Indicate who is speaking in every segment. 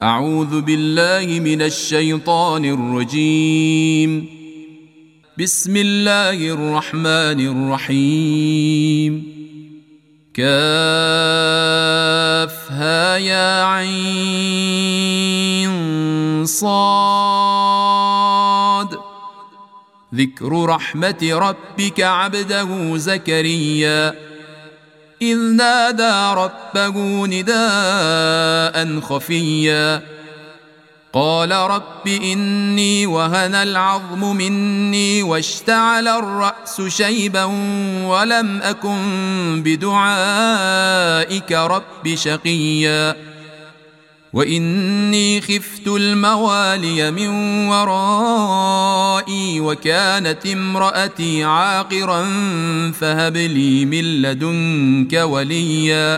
Speaker 1: أعوذ بالله من الشيطان الرجيم. بسم الله الرحمن الرحيم. كافها يا عين صاد. ذكر رحمة ربك عبده زكريا إذ نادى ربه نداء خفيا قال رب إني وهن العظم مني واشتعل الرأس شيبا ولم أكن بدعائك رب شقيا وإني خفت الموالي من ورائي وكانت امرأتي عاقرا فهب لي من لدنك وليا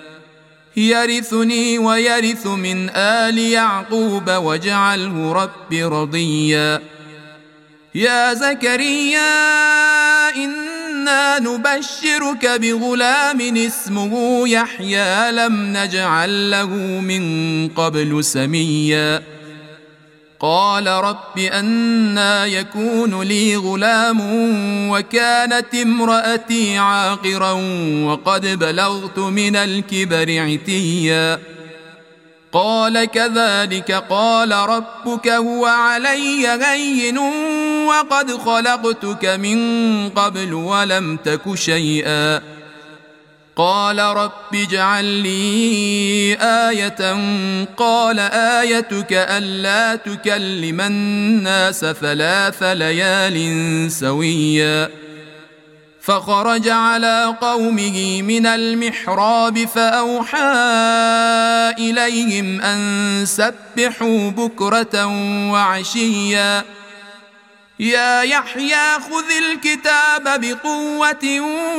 Speaker 1: يرثني ويرث من آل يعقوب واجعله رب رضيا. يا زكريا إنا نبشرك بغلام اسمه يحيى لم نجعل له من قبل سميا قال رب أنى يكون لي غلام وكانت امرأتي عاقرا وقد بلغت من الكبر عتيا قال كذلك قال ربك هو علي هين وقد خلقتك من قبل ولم تك شيئا قال رب اجعل لي آية قال آيتك ألا تكلم الناس 3 ليال سويا فخرج على قومه من المحراب فأوحى إليهم أن سبحوا بكرة وعشيا يا يحيى خذ الكتاب بقوة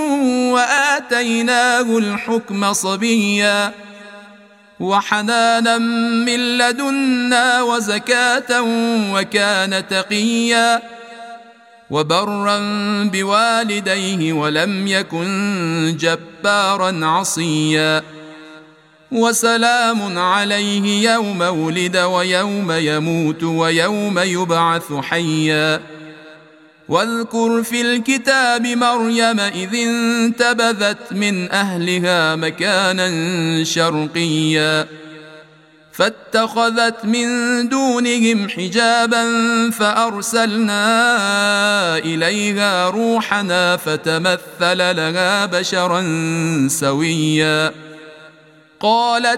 Speaker 1: وآتيناه الحكم صبيا وحنانا من لدنا وزكاة وكان تقيا وبرا بوالديه ولم يكن جبارا عصيا وسلام عليه يوم ولد ويوم يموت ويوم يبعث حيا واذكر في الكتاب مريم إذ انتبذت من أهلها مكانا شرقيا فاتخذت من دونهم حجابا فأرسلنا إليها روحنا فتمثل لها بشرا سويا قالت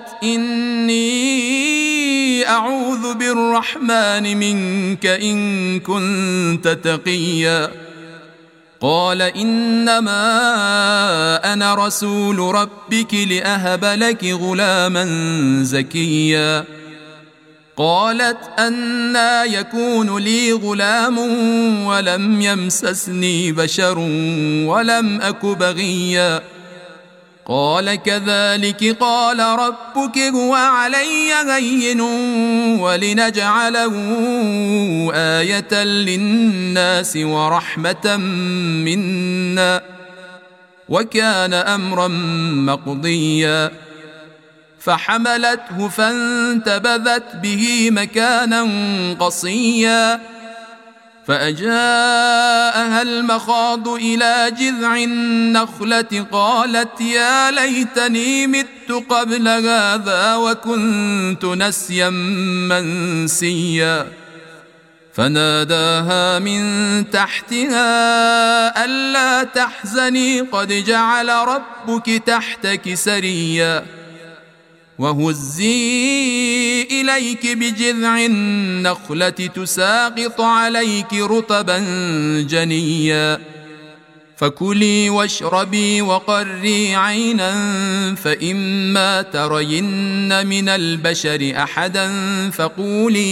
Speaker 1: إني أعوذ بالرحمن منك إن كنت تقيا قال إنما أنا رسول ربك لأهب لك غلاما زكيا قالت أنى يكون لي غلام ولم يمسسني بشر ولم أك بغيا قال كذلك قال ربك هو علي هين ولنجعله آية للناس ورحمة منا وكان أمرا مقضيا فحملته فانتبذت به مكانا قصيا فأجاءها المخاض إلى جذع النخلة قالت يا ليتني مت قبل هذا وكنت نسيا منسيا فناداها من تحتها ألا تحزني قد جعل ربك تحتك سريا وهزي إليك بجذع النخلة تساقط عليك رطبا جنيا فكلي واشربي وقري عينا فإما ترين من البشر أحدا فقولي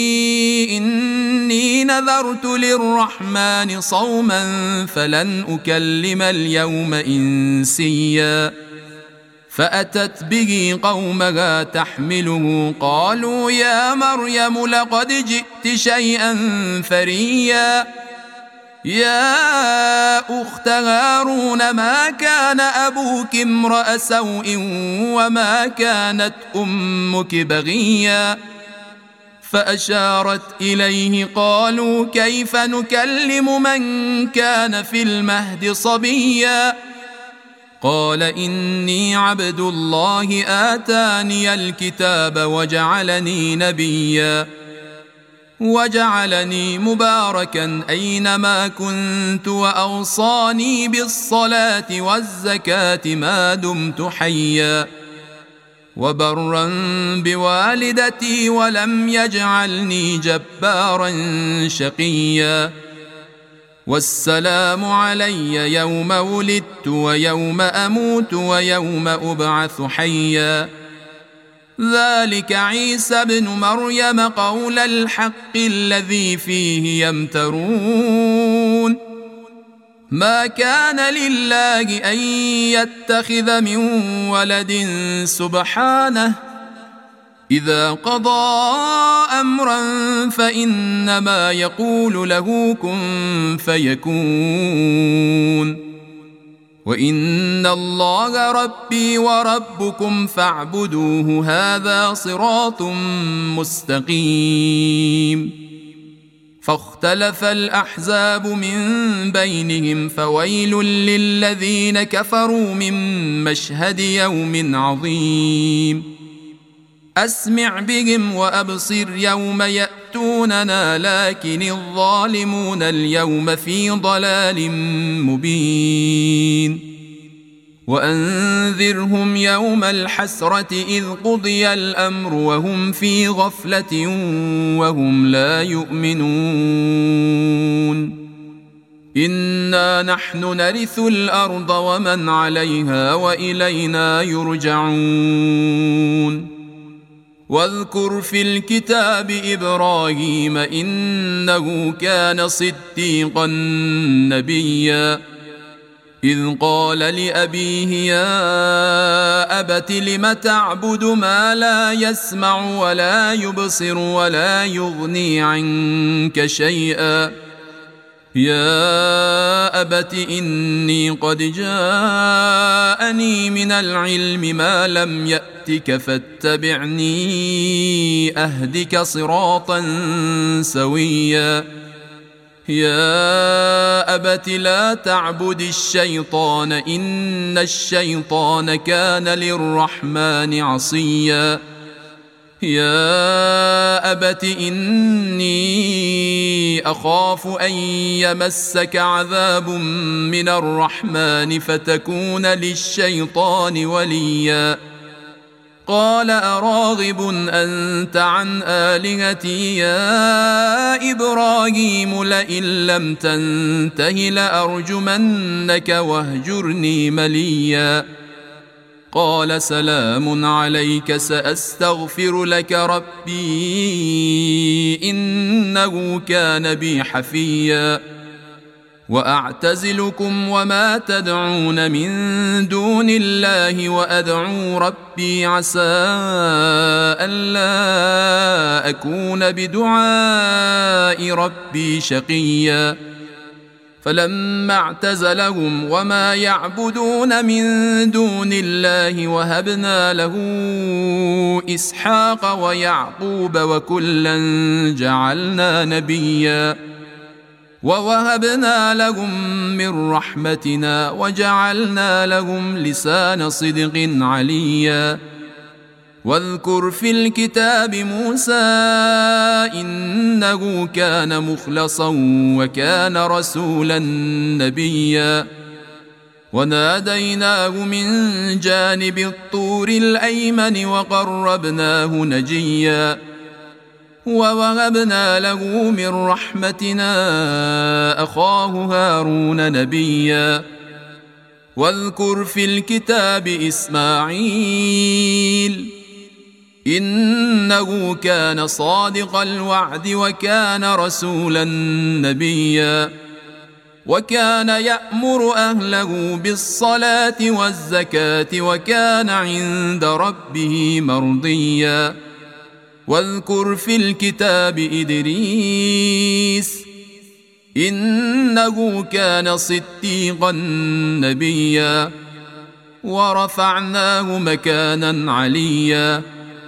Speaker 1: إني نذرت للرحمن صوما فلن أكلم اليوم إنسيا فأتت به قومها تحمله قالوا يا مريم لقد جئت شيئا فريا يا أخت هارون ما كان أبوك امرأ سوء وما كانت أمك بغيا فأشارت إليه قالوا كيف نكلم من كان في المهد صبيا قال إني عبد الله آتاني الكتاب وجعلني نبيا وجعلني مباركا أينما كنت وأوصاني بالصلاة والزكاة ما دمت حيا وبرا بوالدتي ولم يجعلني جبارا شقيا والسلام علي يوم ولدت ويوم أموت ويوم أبعث حيا ذلك عيسى ابن مريم قول الحق الذي فيه يمترون ما كان لله أن يتخذ من ولد سبحانه إذا قضى أمرا فإنما يقول له كن فيكون وإن الله ربي وربكم فاعبدوه هذا صراط مستقيم فاختلف الأحزاب من بينهم فويل للذين كفروا من مشهد يوم عظيم أسمع بهم وأبصر يوم يأتوننا لكن الظالمون اليوم في ضلال مبين وأنذرهم يوم الحسرة إذ قضي الأمر وهم في غفلة وهم لا يؤمنون إنا نحن نرث الأرض ومن عليها وإلينا يرجعون واذكر في الكتاب إبراهيم إنه كان صديقا نبيا إذ قال لأبيه يا أبت لم تعبد ما لا يسمع ولا يبصر ولا يغني عنك شيئا يا أبت إني قد جاءني من العلم ما لم يأتك فاتبعني أهدك صراطا سويا يا أبت لا تعبد الشيطان إن الشيطان كان للرحمن عصيا يا أبت إني أخاف أن يمسك عذاب من الرحمن فتكون للشيطان وليا قال أراغب أنت عن آلهتي يا إبراهيم لئن لم تنته لأرجمنك واهجرني مليا قال سلام عليك سأستغفر لك ربي إنه كان بي حفيا وأعتزلكم وما تدعون من دون الله وأدعو ربي عسى ألا أكون بدعاء ربي شقيا فلما اعتزلهم وما يعبدون من دون الله وهبنا له إسحاق ويعقوب وكلا جعلنا نبيا ووهبنا لهم من رحمتنا وجعلنا لهم لسان صدق عليا واذكر في الكتاب موسى إنه كان مخلصا وكان رسولا نبيا وناديناه من جانب الطور الأيمن وقربناه نجيا ووهبنا له من رحمتنا أخاه هارون نبيا واذكر في الكتاب إسماعيل إنه كان صادق الوعد وكان رسولا نبيا وكان يأمر أهله بالصلاة والزكاة وكان عند ربه مرضيا واذكر في الكتاب إدريس إنه كان صديقا نبيا ورفعناه مكانا عليا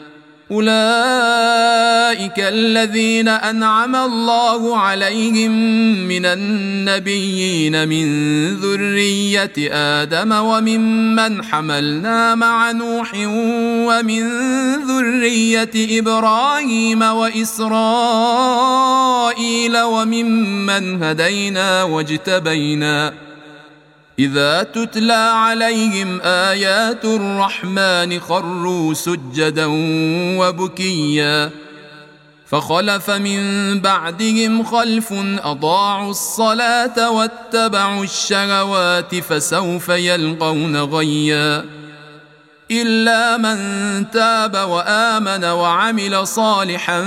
Speaker 1: أولئك الذين أنعم الله عليهم من النبيين من ذرية آدم وممن حملنا مع نوح ومن ذرية إبراهيم وإسرائيل وممن هدينا واجتبينا إذا تتلى عليهم آيات الرحمن خروا سجدا وبكيا فخلف من بعدهم خلف أضاعوا الصلاة واتبعوا الشهوات فسوف يلقون غيا إلا من تاب وآمن وعمل صالحا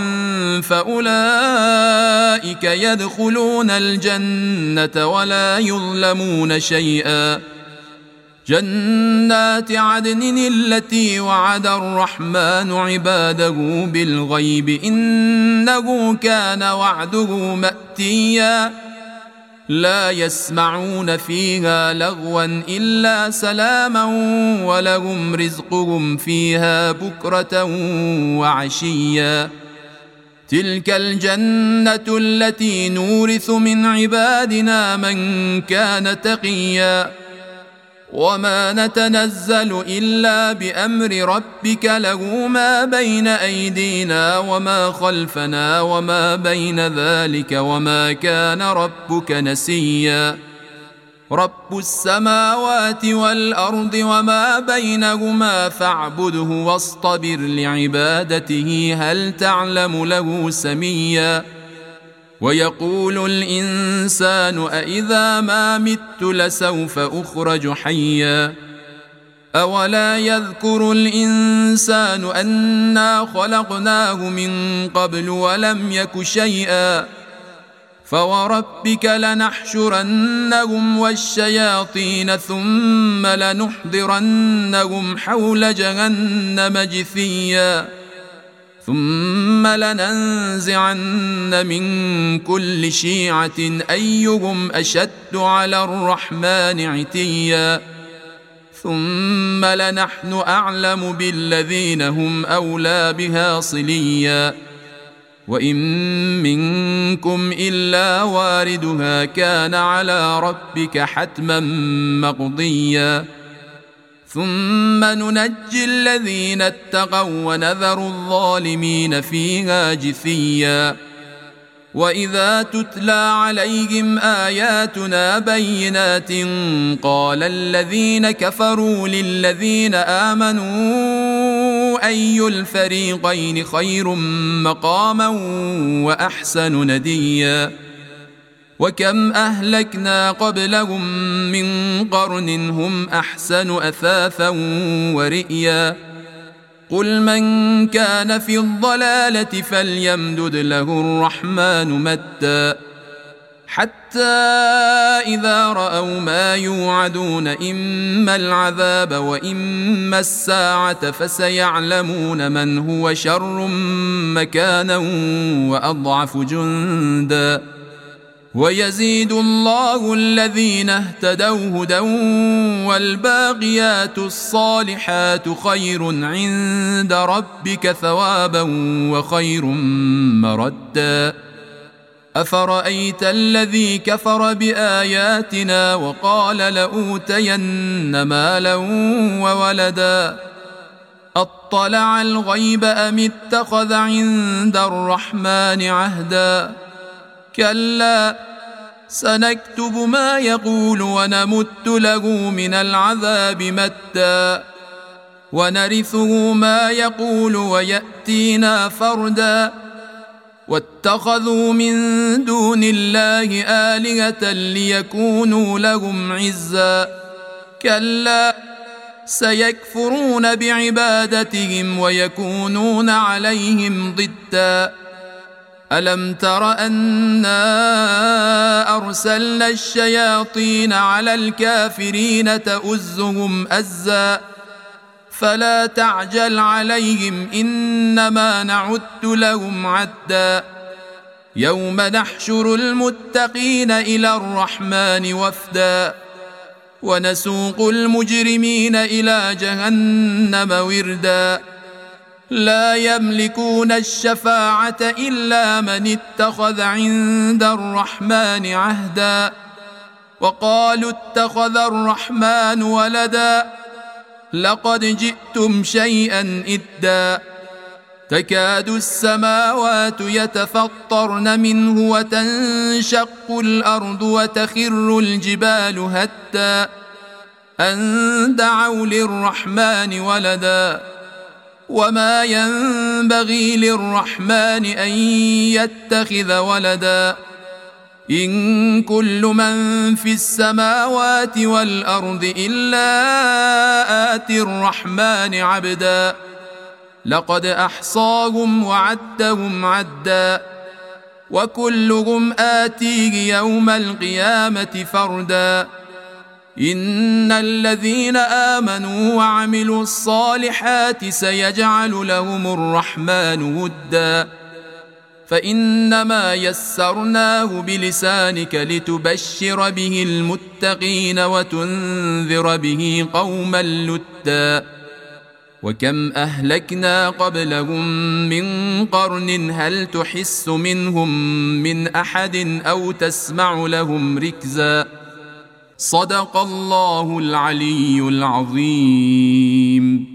Speaker 1: فأولئك يدخلون الجنة ولا يظلمون شيئا جنات عدن التي وعد الرحمن عباده بالغيب إنه كان وعده مأتيا لا يسمعون فيها لغوا إلا سلاما ولهم رزقهم فيها بكرة وعشيا تلك الجنة التي نورث من عبادنا من كان تقيا وما نتنزل إلا بأمر ربك له ما بين أيدينا وما خلفنا وما بين ذلك وما كان ربك نسيا رب السماوات والأرض وما بينهما فاعبده واصطبر لعبادته هل تعلم له سميا ويقول الإنسان أإذا ما مت لسوف أخرج حيا أولا يذكر الإنسان أنا خلقناه من قبل ولم يك شيئا فوربك لنحشرنهم والشياطين ثم لنحضرنهم حول جهنم جثيا ثم لننزعن من كل شيعة أيهم أشد على الرحمن عتيا ثم لنحن أعلم بالذين هم أولى بها صليا وإن منكم إلا واردها كان على ربك حتما مقضيا ثم ننجي الذين اتقوا ونذر الظالمين فيها جثيا وإذا تتلى عليهم آياتنا بينات قال الذين كفروا للذين آمنوا أي الفريقين خير مقاما وأحسن نديا وكم أهلكنا قبلهم من قرن هم أحسن أثاثا ورئيا قل من كان في الضلالة فليمدد له الرحمن مدا حتى إذا رأوا ما يوعدون إما العذاب وإما الساعة فسيعلمون من هو شر مكانا وأضعف جندا ويزيد الله الذين اهتدوا هدى والباقيات الصالحات خير عند ربك ثوابا وخير مردا أفرأيت الذي كفر بآياتنا وقال لأوتين مالا وولدا أطلع الغيب أم اتخذ عند الرحمن عهدا كلا سنكتب ما يقول ونمت له من العذاب مدا ونرثه ما يقول ويأتينا فردا واتخذوا من دون الله آلهة ليكونوا لهم عزا كلا سيكفرون بعبادتهم ويكونون عليهم ضدا ألم تر أنا أرسلنا الشياطين على الكافرين تؤزهم أزا فلا تعجل عليهم إنما نعد لهم عدا يوم نحشر المتقين إلى الرحمن وفدا ونسوق المجرمين إلى جهنم وردا لا يملكون الشفاعة إلا من اتخذ عند الرحمن عهدا وقالوا اتخذ الرحمن ولدا لقد جئتم شيئا إدا تكاد السماوات يتفطرن منه وتنشق الأرض وتخر الجبال هدا أن دعوا للرحمن ولدا وما ينبغي للرحمن أن يتخذ ولدا إن كل من في السماوات والأرض إلا آتي الرحمن عبدا لقد أحصاهم وعدهم عدا وكلهم آتيه يوم القيامة فردا إن الذين آمنوا وعملوا الصالحات سيجعل لهم الرحمن ودا فإنما يسرناه بلسانك لتبشر به المتقين وتنذر به قوما لدا وكم أهلكنا قبلهم من قرن هل تحس منهم من أحد أو تسمع لهم ركزا صدق الله العلي العظيم.